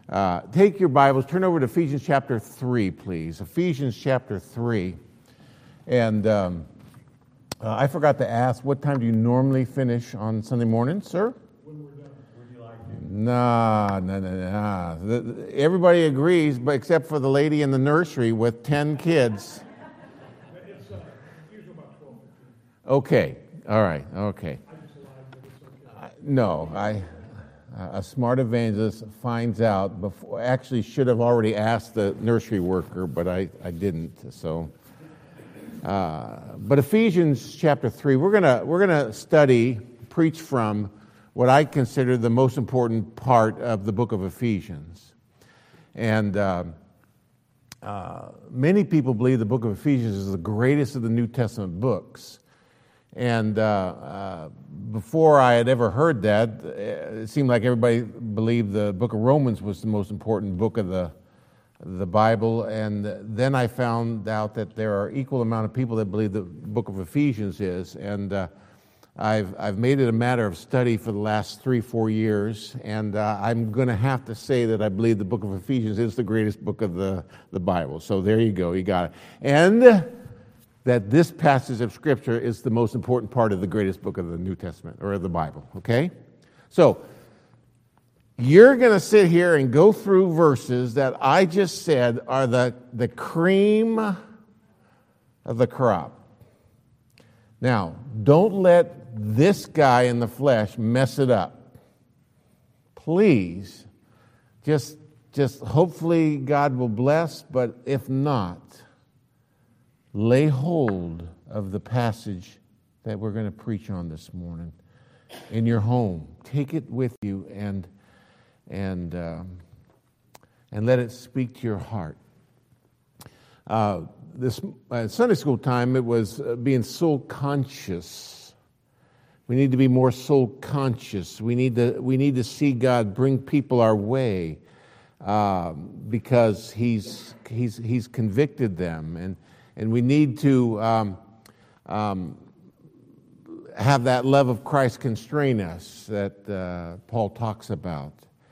Take your Bibles, turn over to Ephesians chapter 3, please. Ephesians chapter 3. And I forgot to ask, what time do you normally finish on Sunday morning, sir? When we're done. Would you like to? Nah. Everybody agrees, but except for the lady in the nursery with 10 kids. It's usually about 12:15. Okay, all right, okay. I just lied, but it's okay. No, a smart evangelist finds out before. Actually, should have already asked the nursery worker, but I didn't. So, but Ephesians chapter 3, we're gonna study, preach from what I consider the most important part of the book of Ephesians, and many people believe the book of Ephesians is the greatest of the New Testament books. And before I had ever heard that, it seemed like everybody believed the book of Romans was the most important book of the Bible. And then I found out that there are equal amount of people that believe the book of Ephesians is. And I've made it a matter of study for the last 3-4 years. And I'm going to have to say that I believe the book of Ephesians is the greatest book of the Bible. So there you go, you got it. And that this passage of Scripture is the most important part of the greatest book of the New Testament, or of the Bible, okay? So, you're going to sit here and go through verses that I just said are the cream of the crop. Now, don't let this guy in the flesh mess it up. Please, just hopefully God will bless, but if not, lay hold of the passage that we're going to preach on this morning in your home. Take it with you and let it speak to your heart. This Sunday school time, it was being soul conscious. We need to be more soul conscious. We need to see God bring people our way because He's convicted them, and we need to have that love of Christ constrain us that Paul talks about.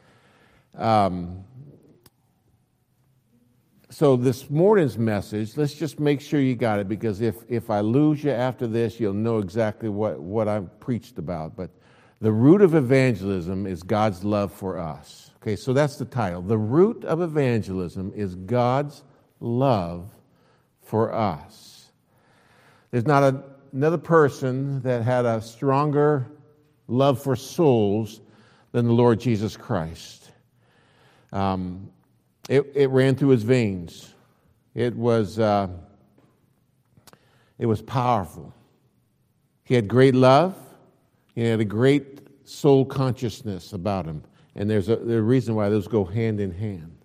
So this morning's message, let's just make sure you got it, because if I lose you after this, you'll know exactly what I preached about. But the root of evangelism is God's love for us. Okay, so that's the title. The root of evangelism is God's love for us. There's not another person that had a stronger love for souls than the Lord Jesus Christ. It ran through his veins. It was powerful. He had great love. He had a great soul consciousness about him, and there's a reason why those go hand in hand.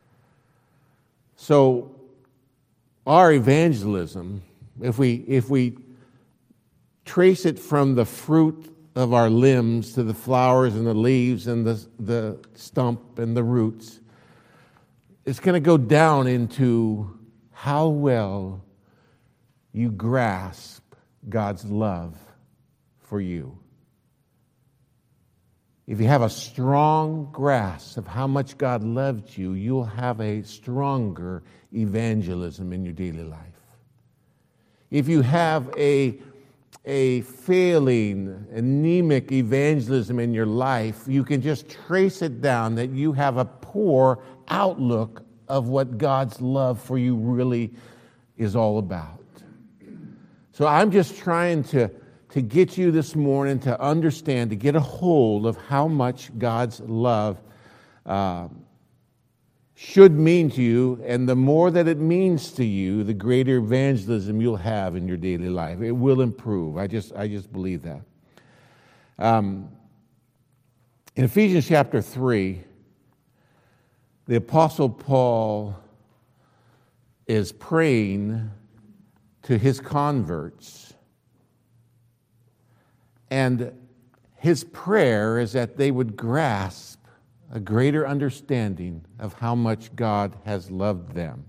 So, our evangelism, if we trace it from the fruit of our limbs to the flowers and the leaves and the stump and the roots, it's going to go down into how well you grasp God's love for you. If you have a strong grasp of how much God loved you, you'll have a stronger evangelism in your daily life. If you have a failing, anemic evangelism in your life, you can just trace it down that you have a poor outlook of what God's love for you really is all about. So I'm just trying to get you this morning to understand, to get a hold of how much God's love should mean to you, and the more that it means to you, the greater evangelism you'll have in your daily life. It will improve. I just believe that. In Ephesians chapter 3, the Apostle Paul is praying to his converts, and his prayer is that they would grasp a greater understanding of how much God has loved them.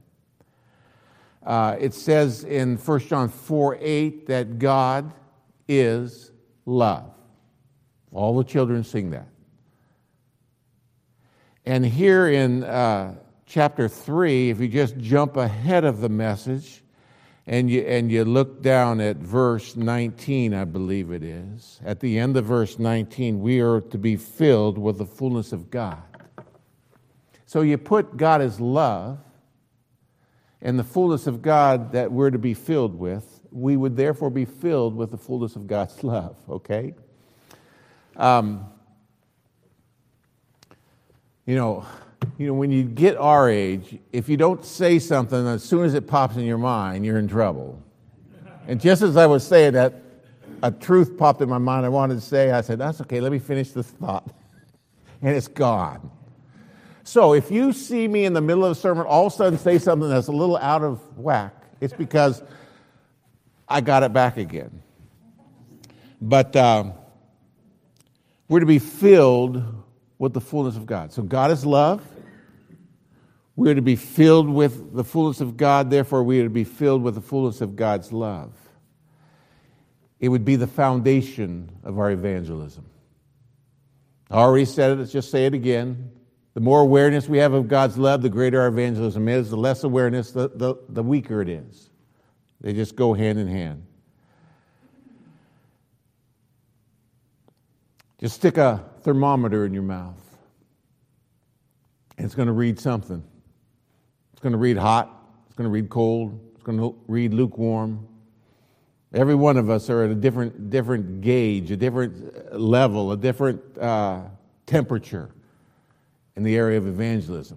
It says in 1 John 4:8 that God is love. All the children sing that. And here in chapter 3, if you just jump ahead of the message and you look down at verse 19, I believe it is. At the end of verse 19, we are to be filled with the fullness of God. So you put God as love and the fullness of God that we're to be filled with, we would therefore be filled with the fullness of God's love, okay? You know, when you get our age, if you don't say something, as soon as it pops in your mind, you're in trouble. And just as I was saying that, a truth popped in my mind I wanted to say. I said, that's okay, let me finish this thought. And it's gone. So if you see me in the middle of a sermon, all of a sudden say something that's a little out of whack, it's because I got it back again. But we're to be filled with the fullness of God. So God is love. We're to be filled with the fullness of God. Therefore, we are to be filled with the fullness of God's love. It would be the foundation of our evangelism. I already said it. Let's just say it again. The more awareness we have of God's love, the greater our evangelism is. The less awareness, the weaker it is. They just go hand in hand. Just stick a thermometer in your mouth. And it's going to read something. It's going to read hot. It's going to read cold. It's going to read lukewarm. Every one of us are at a different gauge, a different level, a different temperature in the area of evangelism.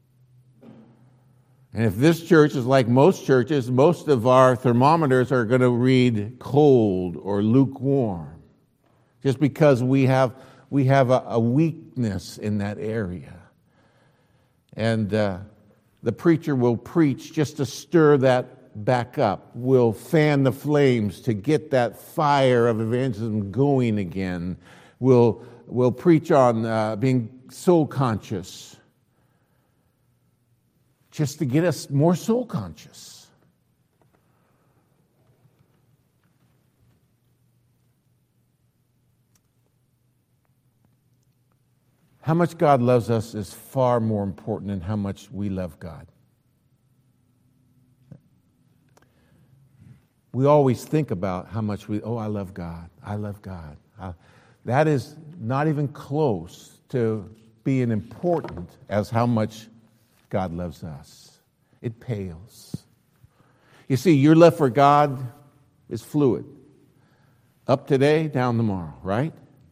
And if this church is like most churches, most of our thermometers are going to read cold or lukewarm. Just because we have a weakness in that area. And the preacher will preach just to stir that back up. Will fan the flames to get that fire of evangelism going again. Will preach on being soul conscious. Just to get us more soul conscious. How much God loves us is far more important than how much we love God. We always think about how much I love God. I love God. That is not even close to being important as how much God loves us. It pales. You see, your love for God is fluid. Up today, down tomorrow, right?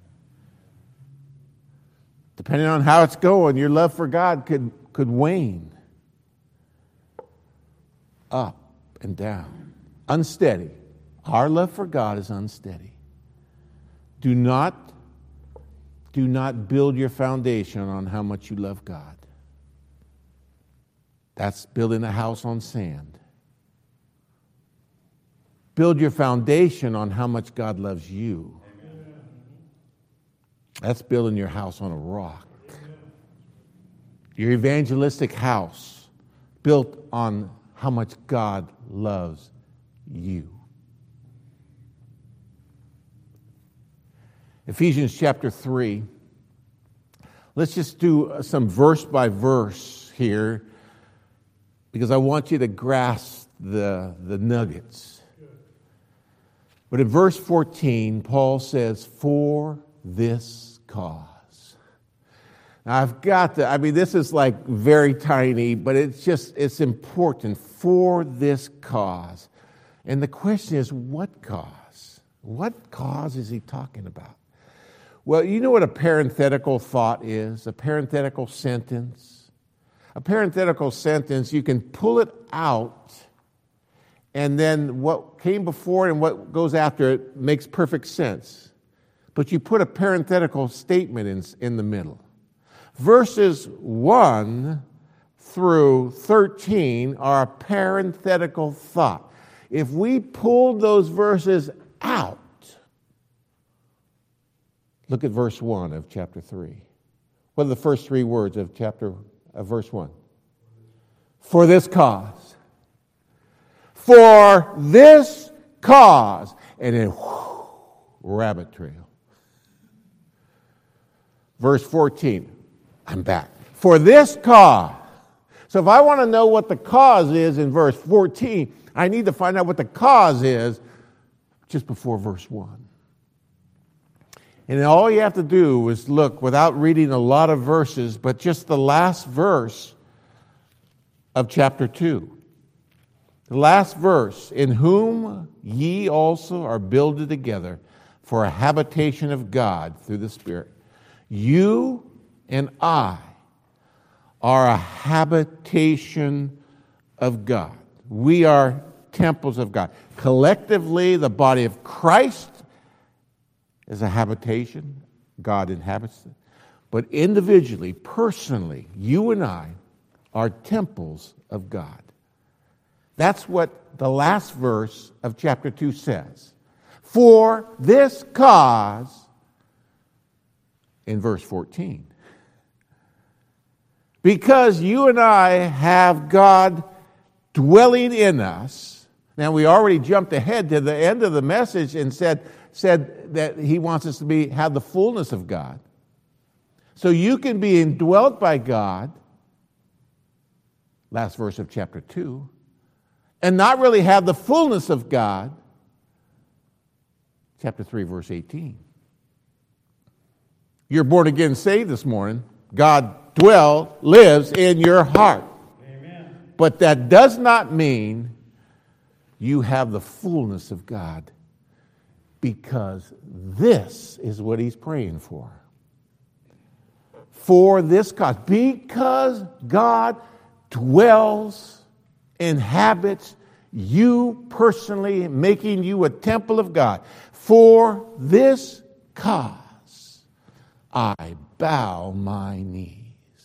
Depending on how it's going, your love for God could wane. Up and down. Unsteady. Our love for God is unsteady. Do not build your foundation on how much you love God. That's building a house on sand. Build your foundation on how much God loves you. That's building your house on a rock. Your evangelistic house built on how much God loves you. Ephesians chapter 3. Let's just do some verse by verse here because I want you to grasp the nuggets. But in verse 14, Paul says, "For this cause." Now I've got to, this is like very tiny, but it's important. For this cause. And the question is, what cause? What cause is he talking about? Well, you know what a parenthetical thought is? A parenthetical sentence? A parenthetical sentence, you can pull it out, and then what came before it and what goes after it makes perfect sense. But you put a parenthetical statement in the middle. Verses 1 through 13 are a parenthetical thought. If we pulled those verses out, look at verse 1 of chapter 3. What are the first three words of verse 1? For this cause. For this cause. And then, rabbit trail. Verse 14, I'm back. For this cause. So if I want to know what the cause is in verse 14, I need to find out what the cause is just before verse 1. And all you have to do is look, without reading a lot of verses, but just the last verse of chapter 2. The last verse, in whom ye also are builded together for a habitation of God through the Spirit. You and I are a habitation of God. We are temples of God. Collectively, the body of Christ is a habitation. God inhabits it. But individually, personally, you and I are temples of God. That's what the last verse of chapter 2 says. For this cause, in verse 14. Because you and I have God dwelling in us. Now, we already jumped ahead to the end of the message and said that he wants us to have the fullness of God. So you can be indwelt by God, last verse of chapter 2, and not really have the fullness of God, chapter 3, verse 18. You're born again, saved this morning. God lives in your heart. Amen. But that does not mean you have the fullness of God, because this is what he's praying for. For this cause, because God dwells, inhabits you personally, making you a temple of God. For this cause, I bow my knees.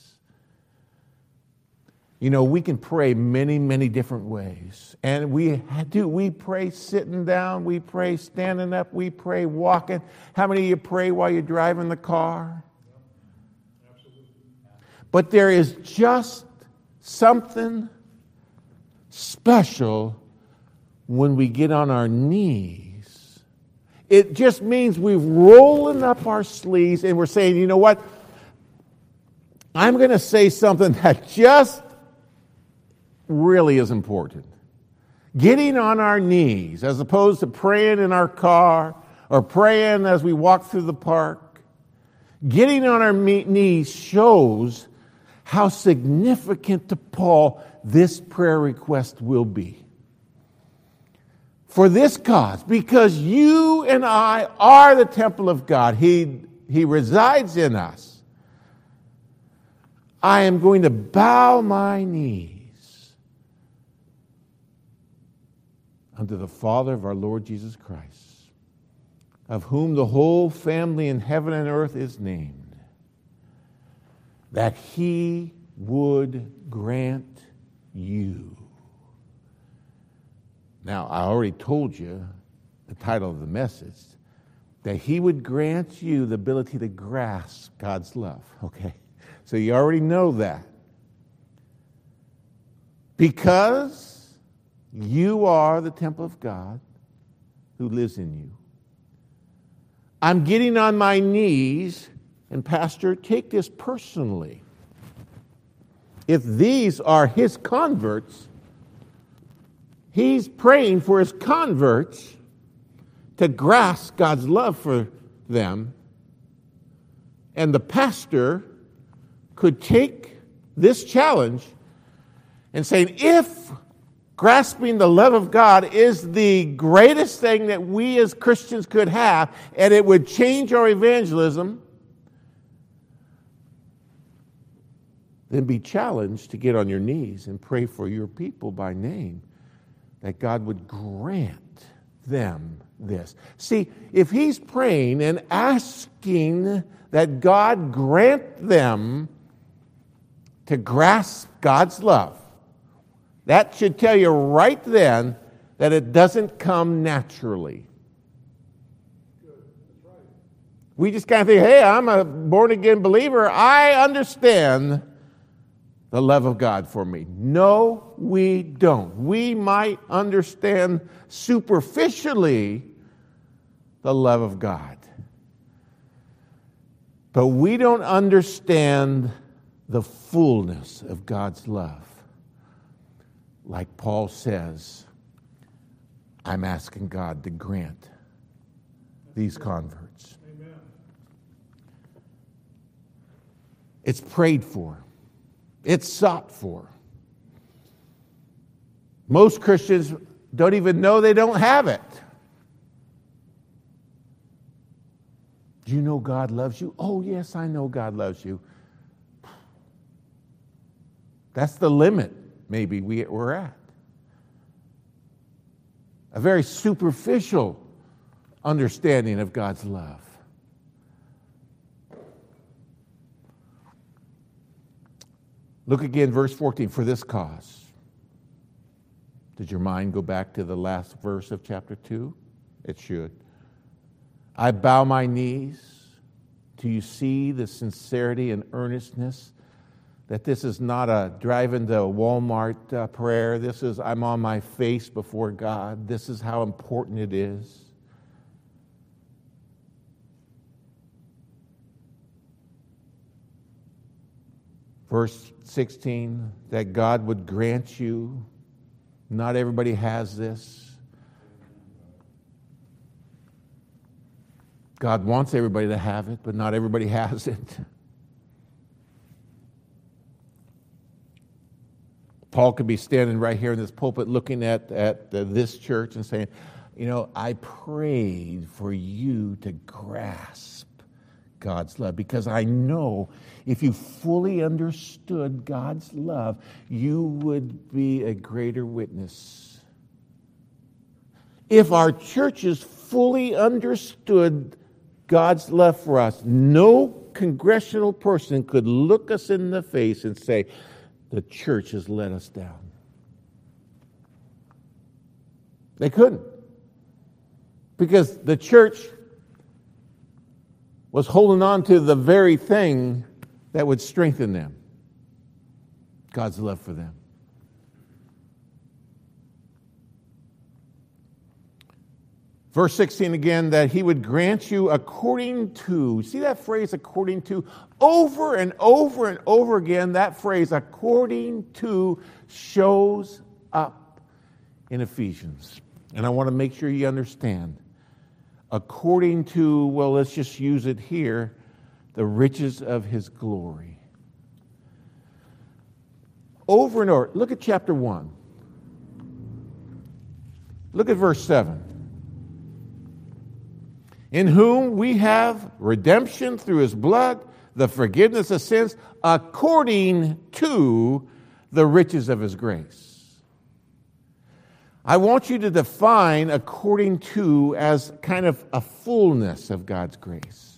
You know, we can pray many, many different ways. And we do. We pray sitting down. We pray standing up. We pray walking. How many of you pray while you're driving the car? Absolutely. But there is just something special when we get on our knees. It just means we're rolling up our sleeves and we're saying, you know what? I'm going to say something that just really is important. Getting on our knees, as opposed to praying in our car or praying as we walk through the park, getting on our knees shows how significant to Paul this prayer request will be. For this cause, because you and I are the temple of God, He resides in us, I am going to bow my knees unto the Father of our Lord Jesus Christ, of whom the whole family in heaven and earth is named, that He would grant you. Now, I already told you the title of the message, that He would grant you the ability to grasp God's love, okay? So you already know that. Because you are the temple of God who lives in you. I'm getting on my knees, and Pastor, take this personally. If these are his converts, he's praying for his converts to grasp God's love for them. And the pastor could take this challenge and saying, if grasping the love of God is the greatest thing that we as Christians could have, and it would change our evangelism, then be challenged to get on your knees and pray for your people by name, that God would grant them this. See, if he's praying and asking that God grant them to grasp God's love, that should tell you right then that it doesn't come naturally. Good. That's right. We just kind of think, hey, I'm a born-again believer. I understand the love of God for me. No, we don't. We might understand superficially the love of God, but we don't understand the fullness of God's love. Like Paul says, I'm asking God to grant these converts. Amen. It's prayed for. It's sought for. Most Christians don't even know they don't have it. Do you know God loves you? Oh, yes, I know God loves you. That's the limit, maybe, we're at. A very superficial understanding of God's love. Look again, verse 14, for this cause. Did your mind go back to the last verse of chapter 2? It should. I bow my knees. Do you see the sincerity and earnestness? That this is not a drive into Walmart prayer. This is, I'm on my face before God. This is how important it is. Verse 16, that God would grant you. Not everybody has this. God wants everybody to have it, but not everybody has it. Paul could be standing right here in this pulpit looking at this church and saying, you know, I prayed for you to grasp God's love because I know if you fully understood God's love, you would be a greater witness. If our churches fully understood God's love for us, no congregational person could look us in the face and say, the church has let us down. They couldn't. Because the church was holding on to the very thing that would strengthen them. God's love for them. Verse 16 again, that he would grant you according to. See that phrase, according to? Over and over and over again, that phrase, according to, shows up in Ephesians. And I want to make sure you understand. According to, well, let's just use it here, the riches of his glory. Over and over. Look at chapter 1. Look at verse 7. In whom we have redemption through his blood, the forgiveness of sins, according to the riches of his grace. I want you to define according to as kind of a fullness of God's grace.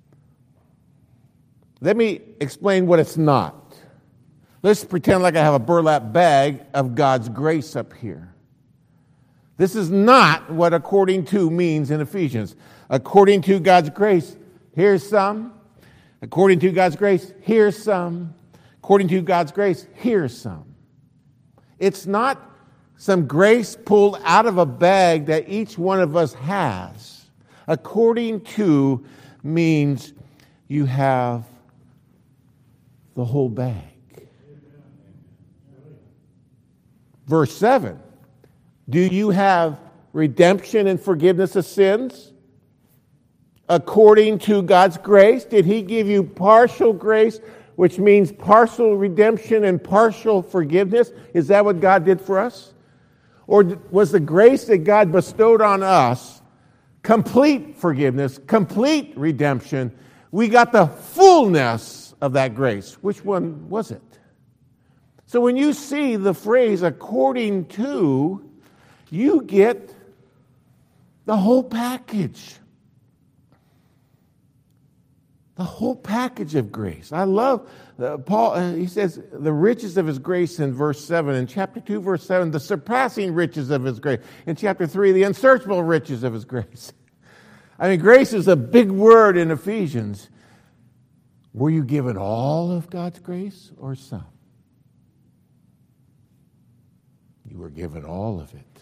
Let me explain what it's not. Let's pretend like I have a burlap bag of God's grace up here. This is not what according to means in Ephesians. According to God's grace, here's some. According to God's grace, here's some. According to God's grace, here's some. It's not some grace pulled out of a bag that each one of us has. According to means you have the whole bag. Verse 7. Do you have redemption and forgiveness of sins? According to God's grace? Did he give you partial grace, which means partial redemption and partial forgiveness? Is that what God did for us? Or was the grace that God bestowed on us complete forgiveness, complete redemption? We got the fullness of that grace. Which one was it? So when you see the phrase according to, you get the whole package. The whole package of grace. I love Paul, he says the riches of his grace in verse 7. In chapter 2, verse 7, the surpassing riches of his grace. In chapter 3, the unsearchable riches of his grace. I mean, grace is a big word in Ephesians. Were you given all of God's grace or some? You were given all of it.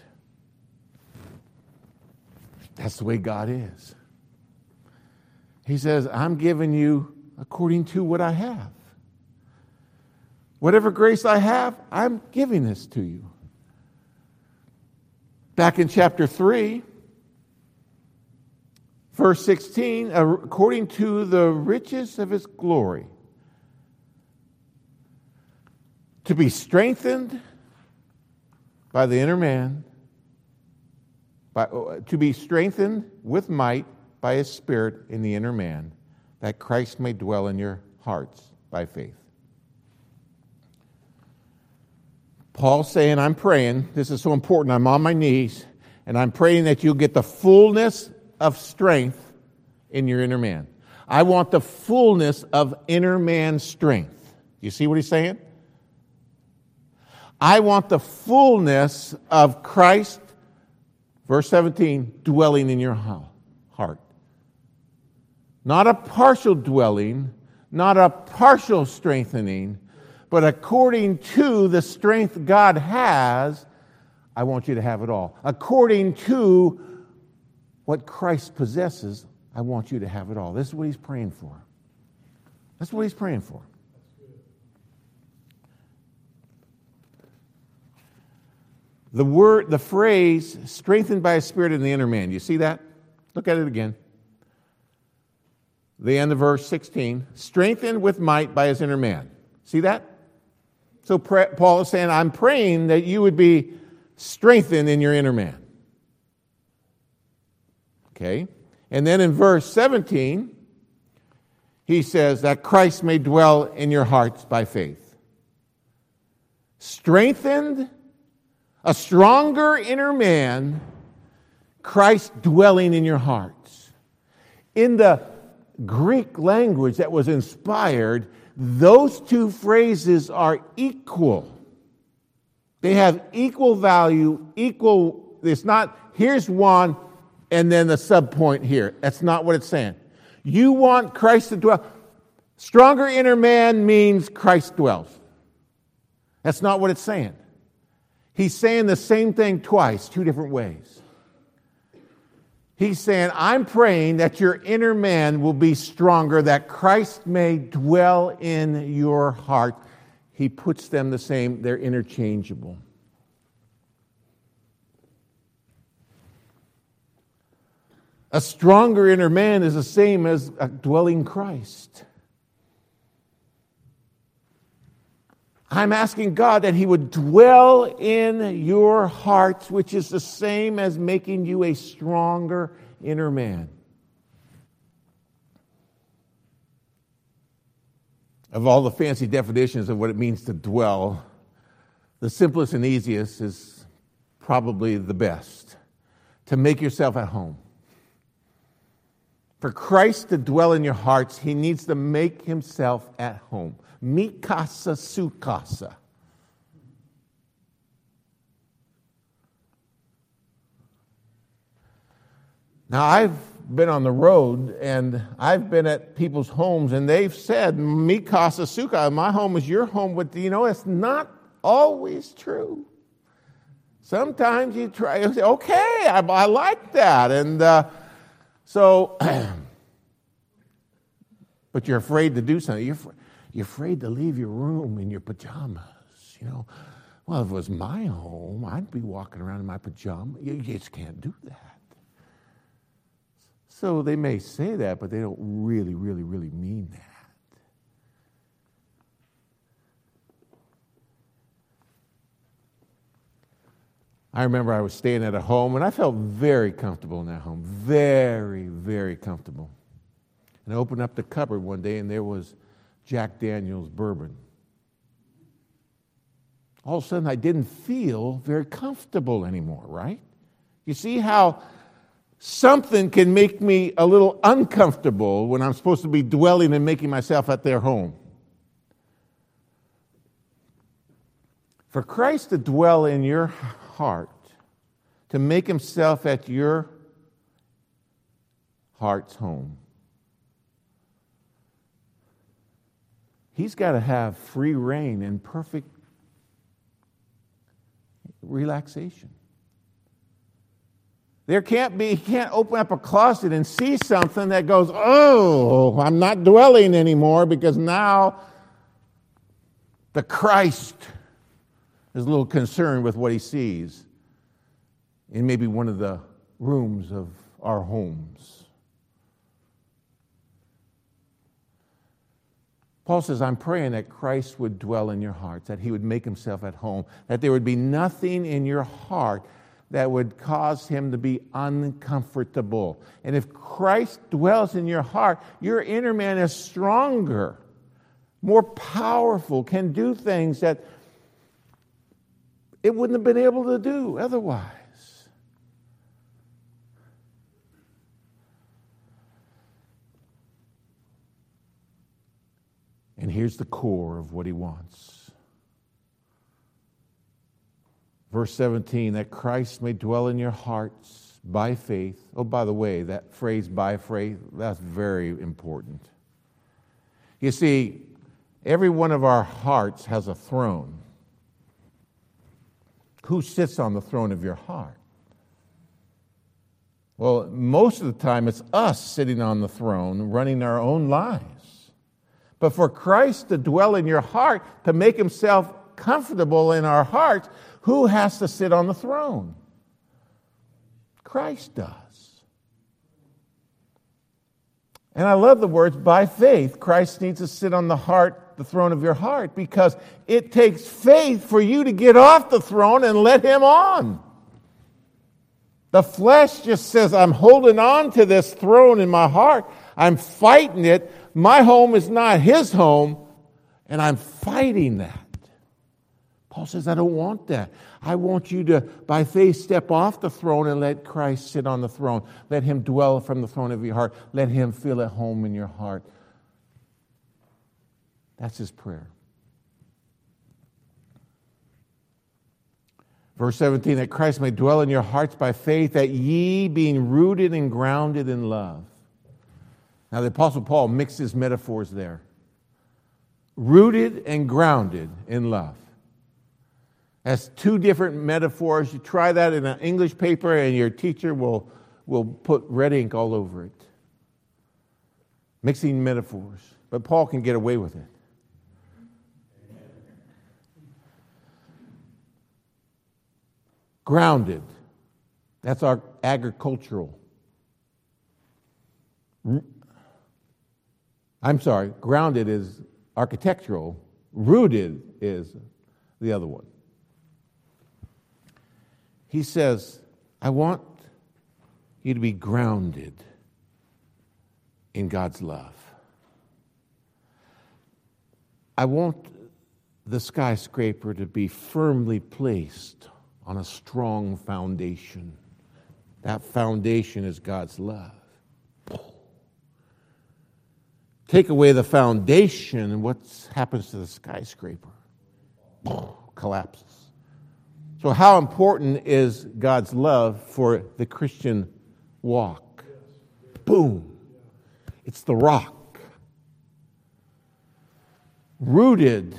That's the way God is. He says, I'm giving you according to what I have. Whatever grace I have, I'm giving this to you. Back in chapter 3, verse 16, according to the riches of his glory, to be strengthened by the inner man, to be strengthened with might by his Spirit in the inner man, that Christ may dwell in your hearts by faith. Paul's saying, I'm praying, this is so important, I'm on my knees, and I'm praying that you'll get the fullness of strength in your inner man. I want the fullness of inner man strength. You see what he's saying? I want the fullness of Christ, verse 17, dwelling in your heart. Not a partial dwelling, not a partial strengthening, but according to the strength God has, I want you to have it all. According to what Christ possesses, I want you to have it all. This is what he's praying for. That's what he's praying for. The phrase, strengthened by his Spirit in the inner man. You see that? Look at it again. The end of verse 16. Strengthened with might by his inner man. See that? So Paul is saying, I'm praying that you would be strengthened in your inner man. Okay? And then in verse 17, he says that Christ may dwell in your hearts by faith. Strengthened, a stronger inner man, Christ dwelling in your hearts. In the Greek language that was inspired, those two phrases are equal. They have equal value, equal. It's not, here's one, and then the subpoint here. That's not what it's saying. You want Christ to dwell. Stronger inner man means Christ dwells. That's not what it's saying. He's saying the same thing twice, two different ways. He's saying, I'm praying that your inner man will be stronger, that Christ may dwell in your heart. He puts them the same, they're interchangeable. A stronger inner man is the same as a dwelling Christ. I'm asking God that he would dwell in your hearts, which is the same as making you a stronger inner man. Of all the fancy definitions of what it means to dwell, the simplest and easiest is probably the best. To make yourself at home. For Christ to dwell in your hearts, he needs to make himself at home. Mikasa sukasa. Now, I've been on the road, and I've been at people's homes, and they've said, Mikasa suka, my home is your home, but it's not always true. Sometimes you try, you say, okay, I like that, and but you're afraid to do something. You're afraid to leave your room in your pajamas, Well, if it was my home, I'd be walking around in my pajamas. You just can't do that. So they may say that, but they don't really, really, really mean that. I remember I was staying at a home, and I felt very comfortable in that home. Very, very comfortable. And I opened up the cupboard one day, and there was Jack Daniel's bourbon. All of a sudden, I didn't feel very comfortable anymore, right? You see how something can make me a little uncomfortable when I'm supposed to be dwelling and making myself at their home. For Christ to dwell in your heart, to make himself at your heart's home, he's got to have free reign and perfect relaxation. He can't open up a closet and see something that goes, oh, I'm not dwelling anymore because now The Christ is a little concerned with what he sees in maybe one of the rooms of our homes. Paul says, I'm praying that Christ would dwell in your hearts, that he would make himself at home, that there would be nothing in your heart that would cause him to be uncomfortable. And if Christ dwells in your heart, your inner man is stronger, more powerful, can do things that it wouldn't have been able to do otherwise. And here's the core of what he wants. Verse 17, that Christ may dwell in your hearts by faith. Oh, by the way, that phrase, by faith, that's very important. You see, every one of our hearts has a throne. Who sits on the throne of your heart? Well, most of the time it's us sitting on the throne, running our own lives. But for Christ to dwell in your heart, to make himself comfortable in our hearts, who has to sit on the throne? Christ does. And I love the words, by faith, Christ needs to sit on the throne of your heart, because it takes faith for you to get off the throne and let him on. The flesh just says, I'm holding on to this throne in my heart. I'm fighting it. My home is not his home, and I'm fighting that. Paul says, I don't want that. I want you to, by faith, step off the throne and let Christ sit on the throne. Let him dwell from the throne of your heart. Let him feel at home in your heart. That's his prayer. Verse 17, that Christ may dwell in your hearts by faith, that ye, being rooted and grounded in love. Now, the Apostle Paul mixes metaphors there. Rooted and grounded in love. That's two different metaphors. You try that in an English paper and your teacher will put red ink all over it. Mixing metaphors. But Paul can get away with it. Grounded. That's our agricultural. Grounded is architectural. Rooted is the other one. He says, I want you to be grounded in God's love. I want the skyscraper to be firmly placed on a strong foundation. That foundation is God's love. Take away the foundation, and what happens to the skyscraper? Collapses. So how important is God's love for the Christian walk? Boom. It's the rock. Rooted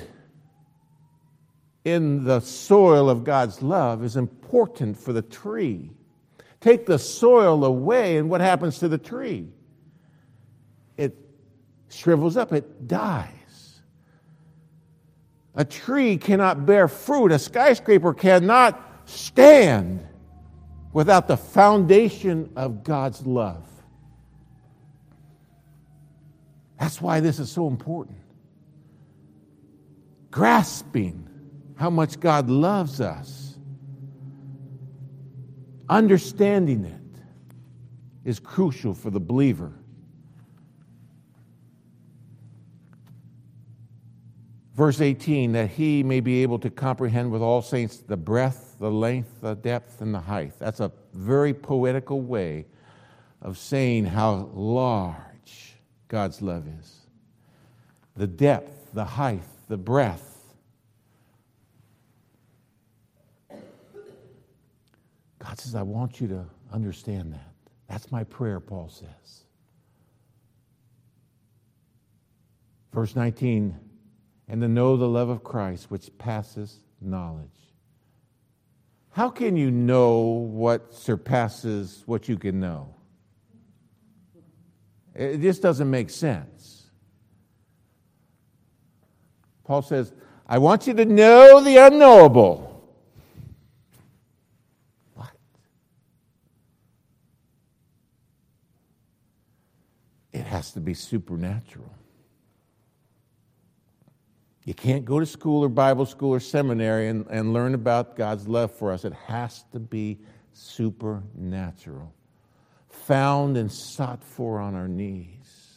in the soil of God's love is important for the tree. Take the soil away, and what happens to the tree? It shrivels up, it dies. A tree cannot bear fruit. A skyscraper cannot stand without the foundation of God's love. That's why this is so important. Grasping how much God loves us, understanding it, is crucial for the believer. Verse 18, that he may be able to comprehend with all saints the breadth, the length, the depth, and the height. That's a very poetical way of saying how large God's love is. The depth, the height, the breadth. God says, I want you to understand that. That's my prayer, Paul says. Verse 19, and to know the love of Christ, which passes knowledge. How can you know what surpasses what you can know? It just doesn't make sense. Paul says, I want you to know the unknowable. What? It has to be supernatural. You can't go to school or Bible school or seminary and learn about God's love for us. It has to be supernatural, found and sought for on our knees.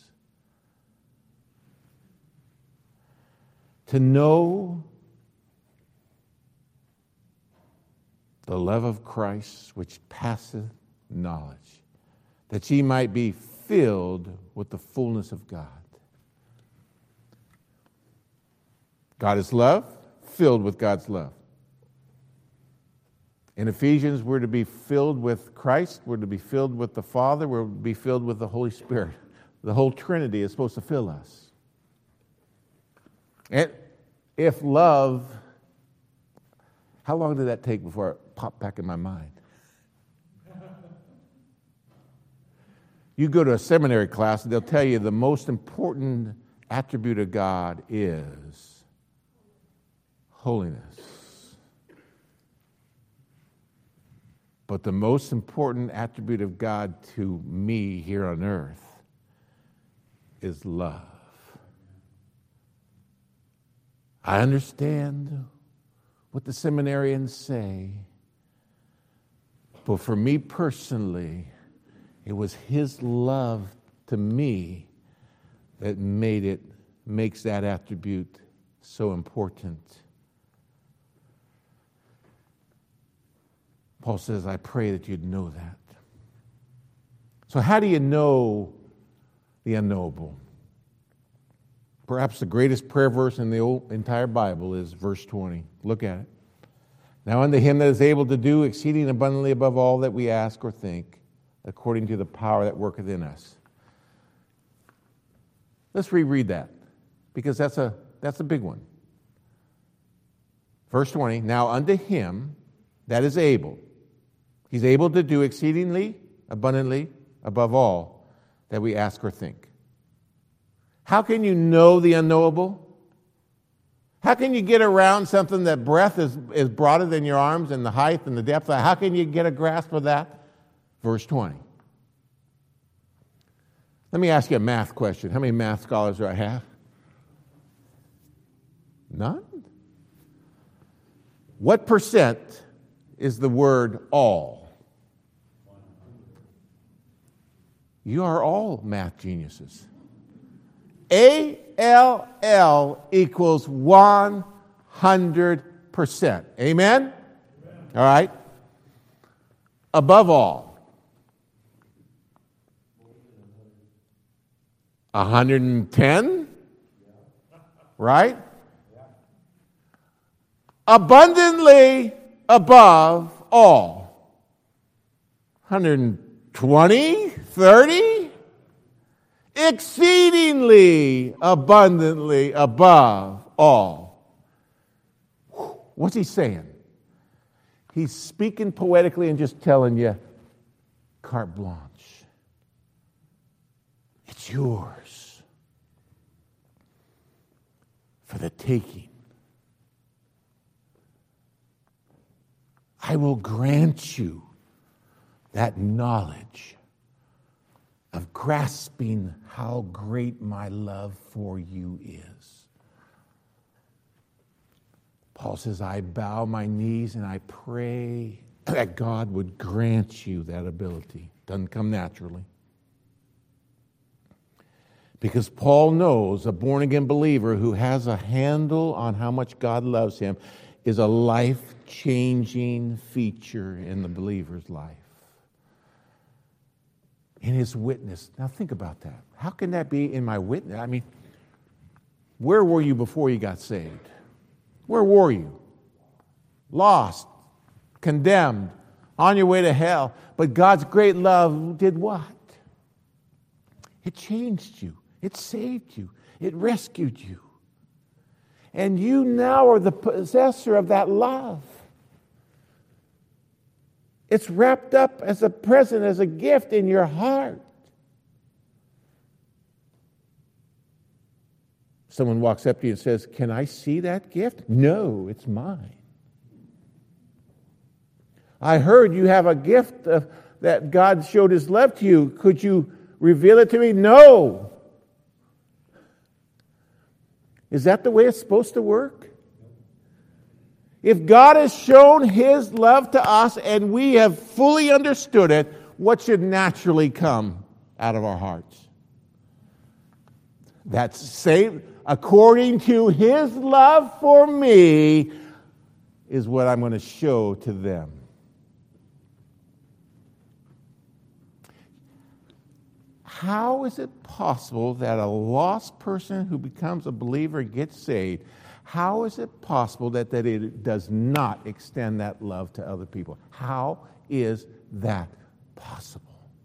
To know the love of Christ which passeth knowledge, that ye might be filled with the fullness of God. God is love, filled with God's love. In Ephesians, we're to be filled with Christ, we're to be filled with the Father, we're to be filled with the Holy Spirit. The whole Trinity is supposed to fill us. And if love, how long did that take before it popped back in my mind? You go to a seminary class, and they'll tell you the most important attribute of God is holiness. But the most important attribute of God to me here on earth is love. I understand what the seminarians say, but for me personally, it was His love to me that makes that attribute so important. Paul says, I pray that you'd know that. So how do you know the unknowable? Perhaps the greatest prayer verse in the entire Bible is verse 20. Look at it. Now unto Him that is able to do exceeding abundantly above all that we ask or think, according to the power that worketh in us. Let's reread that, because that's a big one. Verse 20, now unto Him that is able. He's able to do exceedingly, abundantly, above all that we ask or think. How can you know the unknowable? How can you get around something that breadth is broader than your arms and the height and the depth? How can you get a grasp of that? Verse 20. Let me ask you a math question. How many math scholars do I have? None? What percent is the word all? You are all math geniuses. ALL equals 100%. Amen? All right. Above all. 110? Right? Abundantly above all. 120? 30? Exceedingly abundantly above all. What's he saying? He's speaking poetically and just telling you, carte blanche. It's yours for the taking. I will grant you that knowledge of grasping how great my love for you is. Paul says, I bow my knees and I pray that God would grant you that ability. Doesn't come naturally. Because Paul knows a born-again believer who has a handle on how much God loves him is a life-changing feature in the believer's life. In his witness. Now think about that. How can that be in my witness? I mean, where were you before you got saved? Where were you? Lost, condemned, on your way to hell. But God's great love did what? It changed you. It saved you. It rescued you. And you now are the possessor of that love. It's wrapped up as a present, as a gift in your heart. Someone walks up to you and says, "Can I see that gift?" "No, it's mine." "I heard you have a gift that God showed his love to you. Could you reveal it to me?" "No." Is that the way it's supposed to work? If God has shown his love to us and we have fully understood it, what should naturally come out of our hearts? That's same, according to his love for me, is what I'm going to show to them. How is it possible that a lost person who becomes a believer gets saved? How is it possible that it does not extend that love to other people? How is that possible?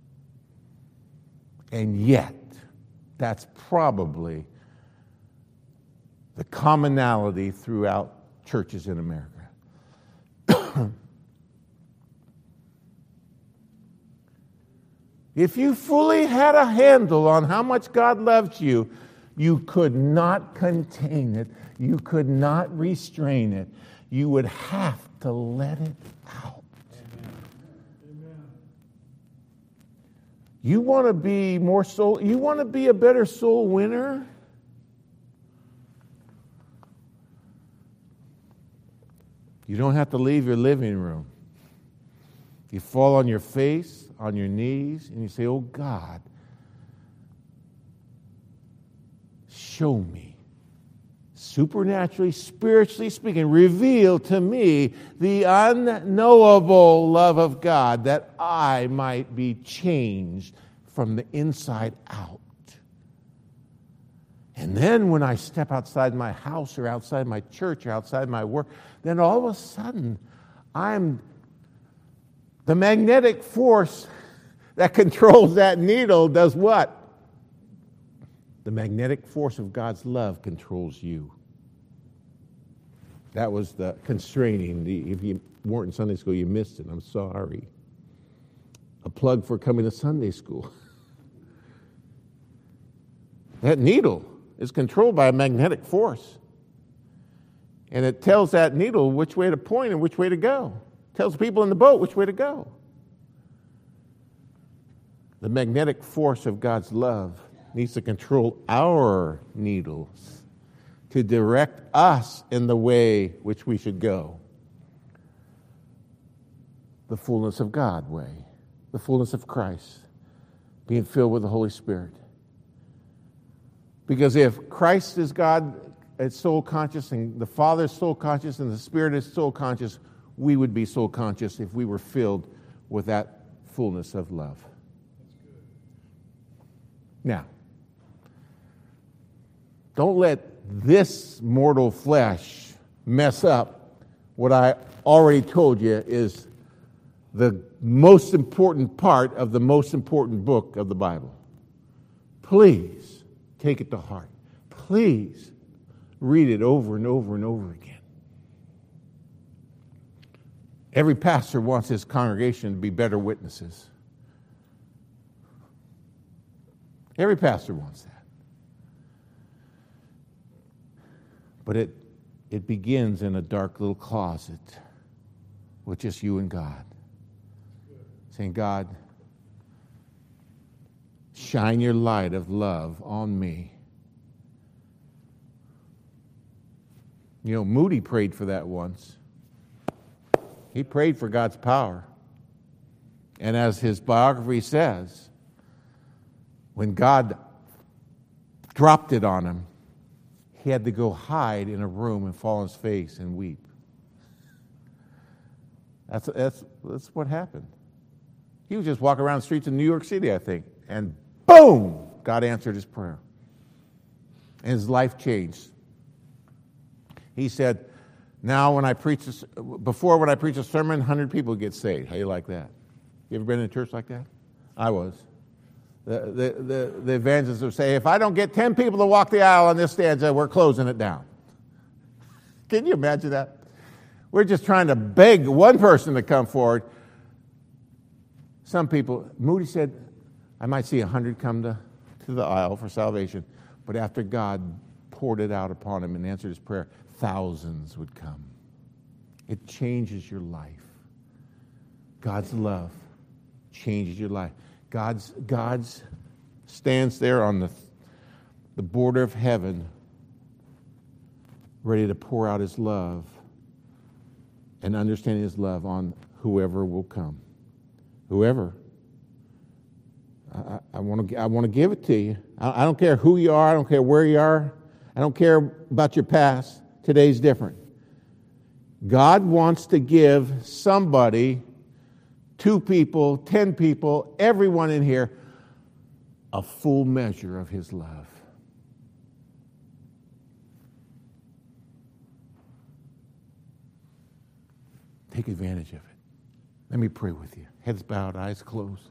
And yet, that's probably the commonality throughout churches in America. If you fully had a handle on how much God loved you, you could not contain it. You could not restrain it. You would have to let it out. Amen. You want to be more soul, you want to be a better soul winner? You don't have to leave your living room. You fall on your face, on your knees, and you say, "Oh God, show me, supernaturally, spiritually speaking, reveal to me the unknowable love of God, that I might be changed from the inside out." And then when I step outside my house or outside my church or outside my work, then all of a sudden the magnetic force that controls that needle does what? The magnetic force of God's love controls you. That was the constraining. If you weren't in Sunday school, you missed it. I'm sorry. A plug for coming to Sunday school. That needle is controlled by a magnetic force. And it tells that needle which way to point and which way to go. It tells people in the boat which way to go. The magnetic force of God's love needs to control our needles to direct us in the way which we should go. The fullness of God way, the fullness of Christ, being filled with the Holy Spirit. Because if Christ is God, is soul conscious, and the Father is soul conscious, and the Spirit is soul conscious, we would be soul conscious if we were filled with that fullness of love. Now, don't let this mortal flesh mess up what I already told you is the most important part of the most important book of the Bible. Please take it to heart. Please read it over and over and over again. Every pastor wants his congregation to be better witnesses. Every pastor wants that. But it begins in a dark little closet with just you and God. Saying, "God, shine your light of love on me." You know, Moody prayed for that once. He prayed for God's power. And as his biography says, when God dropped it on him, he had to go hide in a room and fall on his face and weep. That's what happened. He was just walking around the streets of New York City, I think, and boom, God answered his prayer. And his life changed. He said, "Now when I preach a sermon, 100 people get saved." How do you like that? You ever been in a church like that? I was. The evangelists would say, "If I don't get 10 people to walk the aisle on this stanza, we're closing it down." Can you imagine that? We're just trying to beg one person to come forward. Some people, Moody said, I might see 100 come to the aisle for salvation, but after God poured it out upon him and answered his prayer, thousands would come. It changes your life. God's love changes your life. God's stands there on the border of heaven, ready to pour out his love and understanding his love on whoever will come. Whoever. I want to give it to you. I don't care who you are. I don't care where you are. I don't care about your past. Today's different. God wants to give somebody, 2 people, 10 people, everyone in here, a full measure of his love. Take advantage of it. Let me pray with you. Heads bowed, eyes closed.